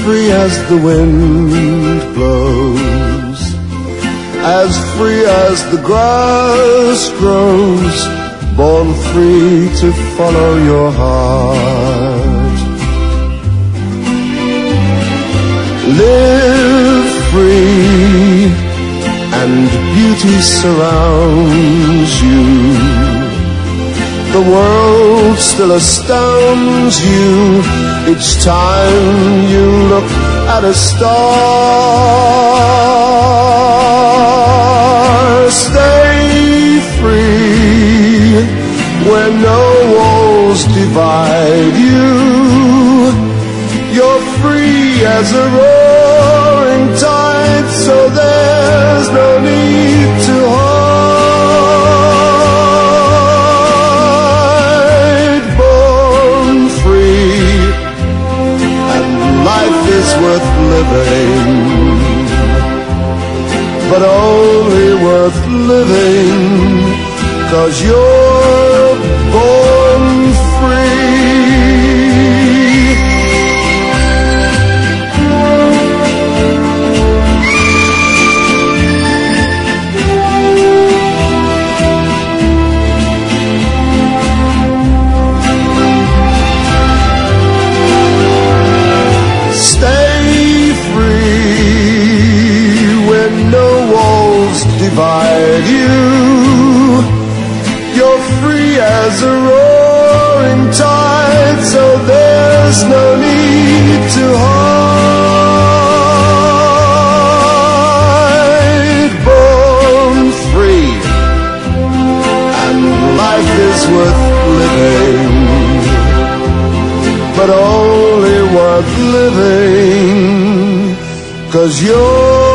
free as the wind blows, as free as the grass grows, born free to follow your heart. Live free and beauty surrounds you. The world still astounds you each time you look at a star. Stay free where no walls divide you. You're free as a roaring tide, so there's no need to hide. Born free, and life is worth living, but only worth living 'cause you're born free. Divide you. You're free as a roaring tide, so there's no need to hide. Born free, and life is worth living, but only worth living 'cause you're